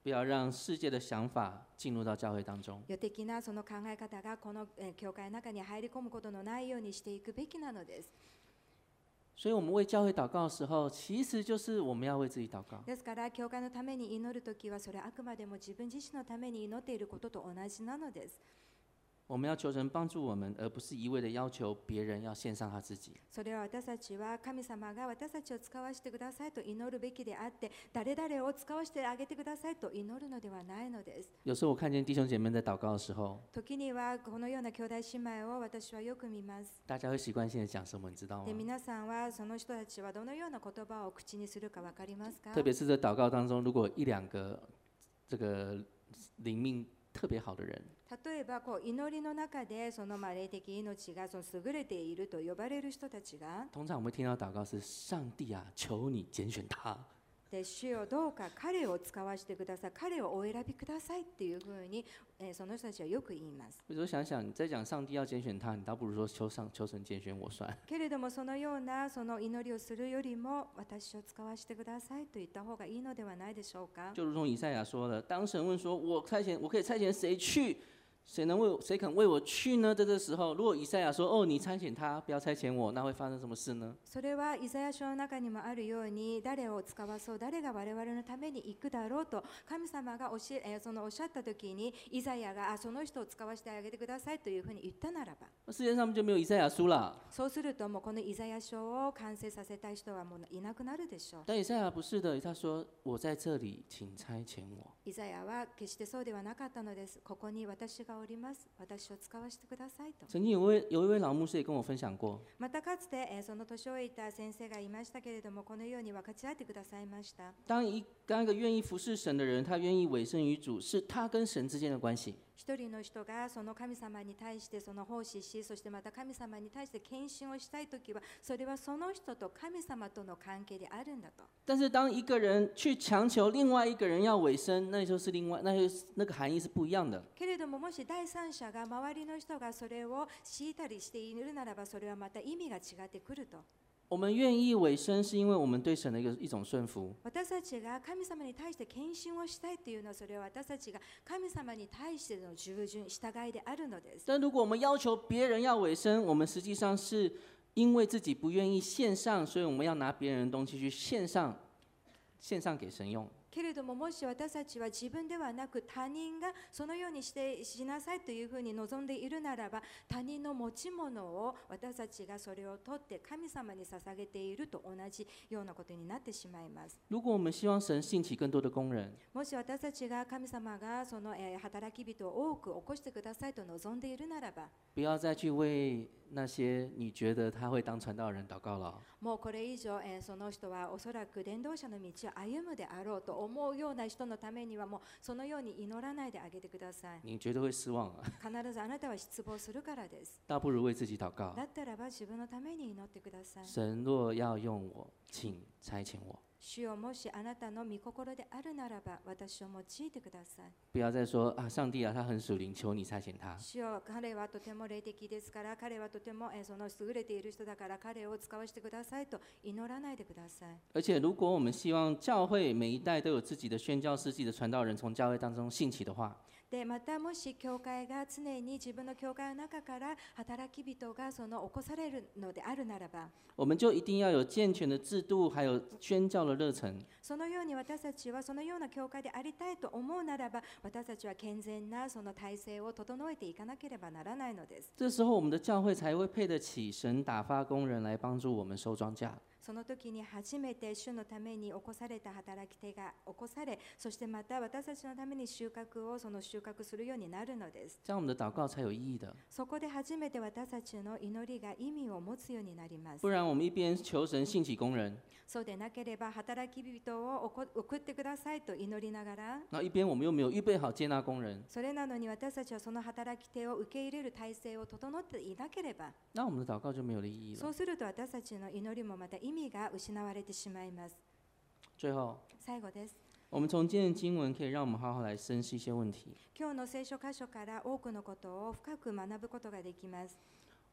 不要让世界的想法进入到教会当中。 世的なその考え方がこの教会の中に入り込むことのないようにしていくべきなのです。 所以，我们为教会祷告的时候，其实就是我们要为自己祷告。 ですから教会のために祈るときはそれはあくまでも自分自身のために祈っていることと同じなのです。 我们要求神帮助我们，而不是一味的要求别人要献上他自己。 それは私たちは神様が私たちを使わせてくださいと祈るべきであって、誰々を使わせてあげてくださいと祈るのではないのです。 有时候我看见弟兄姐妹在祷告的时候， 時にはこのような兄弟姉妹を私はよく見ます。 大家会习惯性的讲什么，你知道で、 吗？ 皆さんはその人たちはどのような言葉を口にするか分かりますか？ 特别是在祷告当中，如果一两个这个灵命特别好的人， 例えば祈りの中でその霊的命がその優れていると呼ばれる人たちが、 通常我们会听到祷告是：上帝啊，求你拣选他。 で主よどうか彼を使わせてください、彼をお選びくださいっていうふうに、その人たちはよく言います。 有时候想想，你在讲上帝要拣选他，你倒不如说求神拣选我算。 けれどもそのようなその祈りをするよりも、私を使わせてくださいと言った方がいいのではないでしょうか。 就如同以赛亚说的，当神问说：“我可以差遣谁去？谁肯为我去呢？”在这时候，如果以赛亚说：“哦，你差遣他，不要差遣我”，那会发生什么事呢？ それはイザヤ書の中にもあるように、誰を使わそう、誰が我々のために行くだろうと神様がおっしゃった時に、イザヤがその人を使わせてあげてくださいというふうに言ったならば、 世界上面就没有以赛亚书了。 そうするともうこのイザヤ書を完成させたい人はもういなくなるでしょう。 但以赛亚不是的，他说：“我在这里，请差遣我。” イザヤは決してそうではなかったのです。ここに私がおります。私を使わせてくださいと。 曾经有一位老牧师也跟我分享过， またかつてその年老いた先生がいましたけれども、このように分かち合ってくださいました。 当一个愿意服侍神的人，他愿意委身于主，是他跟神之间的关系。 一人の人がその神様に対してその奉仕し、そしてまた神様に対して献身をしたいときは、それはその人と神様との関係であるんだと。 但是当一个人去强求另外一个人要委身，那就是那个含义是不一样的。 けれども、もし第三者が周りの人がそれを強いたりしているならば、それはまた意味が違ってくると。 我们愿意委身，是因为我们对神的一种顺服。 私たちが神様に対して献身をしたいというのは、それは私たちが神様に対しての従順、従いであるのです。 但如果我们要求别人要委身，我们实际上是因为自己不愿意献上，所以我们要拿别人的东西去献上给神用。 けれども、もし私たちは自分ではなく他人がそのようにしなさいというふうに望んでいるならば、他人の持ち物を私たちがそれを取って神様に捧げていると同じようなことになってしまいます。 如果我们希望神兴起更多的工人， もし私たちが神様がその働き人を多く起こしてくださいと望んでいるならば、 不要再去为那些你觉得他会当传道人祷告了。 もうこれ以上、その人はおそらく伝道者の道を歩むであろうと思うような人のためには、もうそのように祈らないであげてください。 你绝对会失望啊！ 必ずあなたは失望するからです。 倒不如为自己祷告だ。ったらば自分のために祈ってください。 神若要用我，请差遣我。 主よ、もしあなたの御心であるならば、私を用いてください。 不要再说啊，上帝啊，他很属灵，求你差遣他。 主よ、彼はとても霊的ですから、彼はとてもその優れている人だから、彼を使わせてくださいと祈らないでください。 而且，如果我们希望教会每一代都有自己的宣教师、自己的传道人从教会当中兴起的话， でまたもし教会が常に自分の教会の中から働き人が起こされるのであるならば、 我们就一定要有健全的制度，还有宣教的热忱。 そのように私たちはそのような教会でありたいと思うならば、私たちは健全なその体制を整えていかなければならないのです。 这时候，我们的教会才会配得起神打发工人来帮助我们收庄稼。 その時に初めて主のために起こされた働き手が起こされ、そしてまた私たちのために収穫するようになるのです。 这样我们的祷告才有意义的。 そこで初めて私たちの祈りが意味を持つようになります。 不然，我们一边求神兴起工人， そうでなければ働き人を送ってくださいと祈りながら、 然后一边我们又没有预备好接纳工人， それなのに私たちはその働き手を受け入れる体制を整っていなければ、 那我们的祷告就没有了意义了。 そうすると私たちの祈りもまた意味が失われてしまいます。 最后， 最後です。 我们从今天的经文可以让我们好好来深思一些问题。 今日の聖書箇所から多くのことを深く学ぶことができます。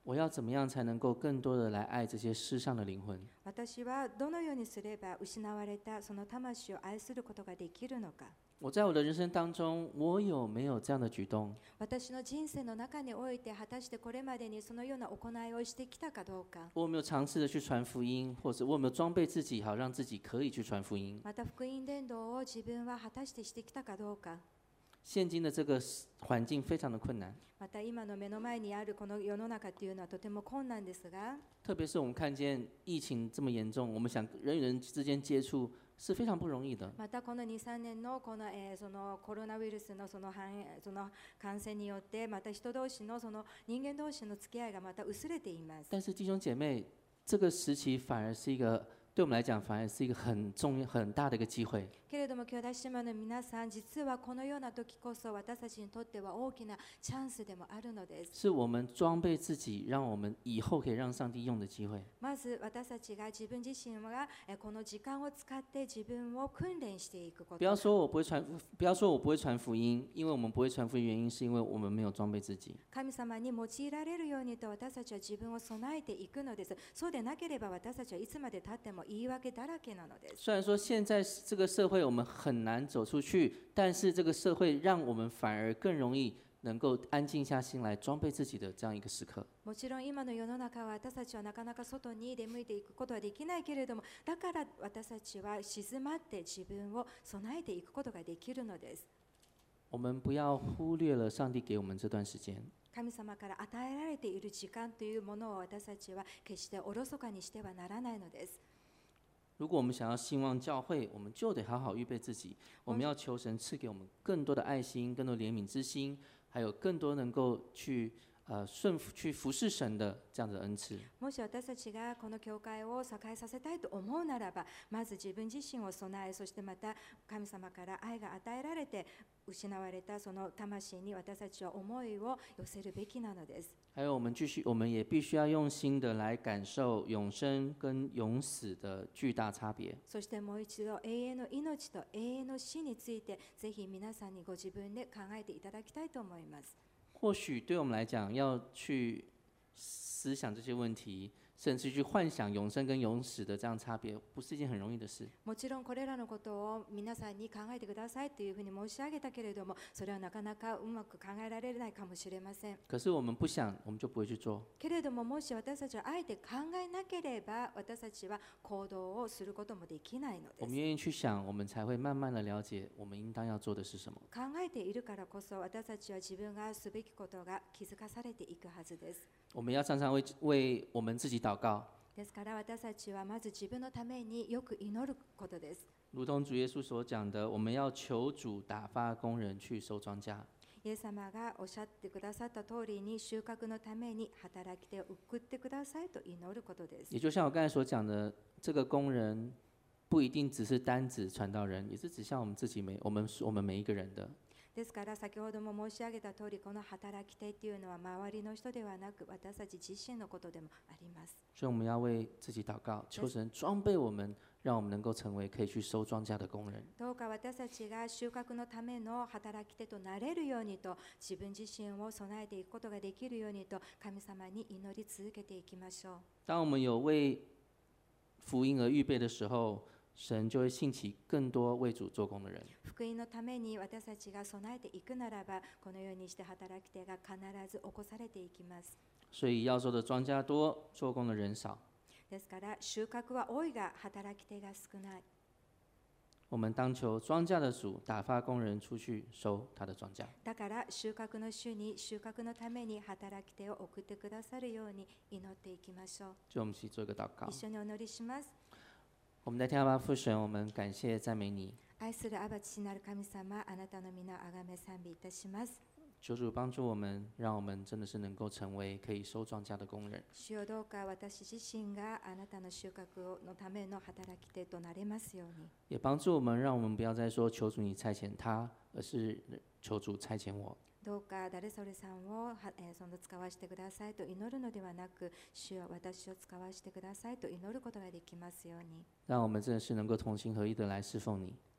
我要怎么样才能够更多的来爱这些世上的灵魂？ 私はどのようにすれば失われたその魂を愛することができるのか。 我在我的人生当中，我有没有这样的举动？ 私の人生の中において果たしてこれまでにそのような行いをしてきたかどうか。 我有没有尝试的去传福音，或者我有没有装备自己，好让自己可以去传福音？ また福音伝道を自分は果たしてしてきたかどうか。 现今的这个环境非常的困难， また今の目の前にあるこの世の中というのはとても困難ですが、 特别是我们看见疫情这么严重，我们想人与人之间接触是非常不容易的。 またこの2、3年のこの、そのコロナウイルスのその感染によってまた人同士のその人間同士の付き合いがまた薄れています。 但是弟兄姐妹，这个时期反而是一个对我们来讲，反而是一个很重要、很大的一个机会。 けれども兄弟姉妹の皆さん、実はこのような時こそ私たちにとっては大きなチャンスでもあるのです。 是我们装备自己，让我们以后可以让上帝用的機会。 まず私たちが自分自身がこの時間を使って自分を訓練していくこと。 不要说我不会传，不要说我不会传福音，因为我们不会传福音，原因是因为我们没有装备自己。 神様に用いられるようにと私たちは自分を備えていくのです。そうでなければ私たちはいつまで経っても言い訳だらけなのです。 虽然说现在这个社会我们很难走出去，但是这个社会让我们反而更容易能够安静下心来装备自己的这样一个时刻。 もちろん今の世の中は私たちはなかなか外に出向いていくことはできないけれども、だから私たちは静まって自分を備えていくことができるのです。 我们不要忽略了上帝给我们这段时间。 神様から与えられている時間というものを私たちは決しておろそかにしてはならないのです。 如果我们想要兴旺教会，我们就得好好预备自己。我们要求神赐给我们更多的爱心、更多怜悯之心，还有更多能够去顺服、去服侍神的这样的恩赐。 もし私たちがこの教会を栄えさせたいと思うならば、まず自分自身を備え、そしてまた神様から愛が与えられて失われたその魂に私たちは思いを寄せるべきなのです。 还有我们也必须要用心的来感受永生跟永死的巨大差别。 そしてもう一度永遠の命と永遠の死について、ぜひ皆さんにご自分で考えていただきたいと思います。 或许对我们来讲，要去思想这些问题，甚至去幻想永生跟永死的这样差别，不是一件很容易的事。 もちろんこれらのことを皆さんに考えてくださいというふうに申し上げたけれども、それはなかなかうまく考えられないかもしれません。 可是我们不想，我们就不会去做。 けれども、もし私たちはあえて考えなければ、私たちは行動をすることもできないのです。 我们愿意去想，我们才会慢慢的了解我们应当要做的是什么。 考えているからこそ、私たちは自分がすべきことが気づかされていくはずです。 我们要常常为我们自己祷告。 ですから私たちはまず自分のためによく祈ることです。 如同主耶稣所讲的，我们要求主打发工人去收庄稼。 イエス様がおっしゃってくださった通りに、収穫のために働き手を送ってくださいと祈ることです。 也就像我刚才所讲的，这个工人不一定只是单指传道人，也是指向我们自己我们每一个人的。 ですから先ほども申し上げた通り、この働き手っていうのは周りの人ではなく私たち自身のことでもあります。 所以我们要为自己祷告，求神装备我们，让我们能够成为可以去收庄稼的工人。 どうか私たちが収穫のための働き手となれるようにと、自分自身を備えていくことができるようにと、神様に祈り続けていきましょう。 当我们有为福音而预备的时候，神就会兴起更多为主做工的人。 福音のために私たちが備えていくならば、このようにして働き手が必ず起こされていきます。 所以要收的庄稼多，做工的人少。 ですから収穫は多いが働き手が少ない。 我们当求庄稼的主打发工人出去收他的庄稼。 だから収穫の主に収穫のために働き手を送ってくださるように祈っていきましょう。 就我们一起做一个祷告。 一緒にお祈りします。 我们在天父父神，我们感谢赞美你。 愛するアバ父なる神様、あなたの皆をあがめ賛美いたします。 求主帮助我们，让我们真的是能够成为可以收庄稼的工人。 主よ、どうか私自身があなたの収穫のための働き手となれますように。 也帮助我们，让我们不要再说求主你差遣他，而是求主差遣我。 どうか誰それさんをその使わせてくださいと祈るのではなく、主よ、私を使わせてくださいと祈ることができますように。 让我们真的是能够同心合一的来侍奉你。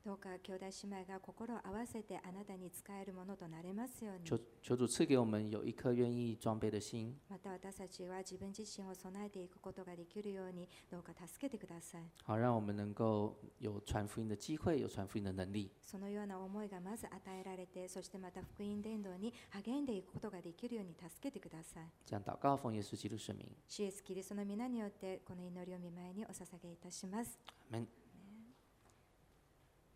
どうか兄弟姉妹が心を合わせてあなたに仕えるものとなれますように。 求主赐给我们有一颗愿意装备的心， また私たちは自分自身を備えていくことができるように、どうか助けてください。 好让我们能够有传福音的机会，有传福音的能力。 そのような思いがまず与えられて、そしてまた福音伝道に励んでいくことができるように助けてください。 这样祷告，奉耶稣基督圣名， 主イエスキリストの皆によってこの祈りを御前にお捧げいたします。 阿门。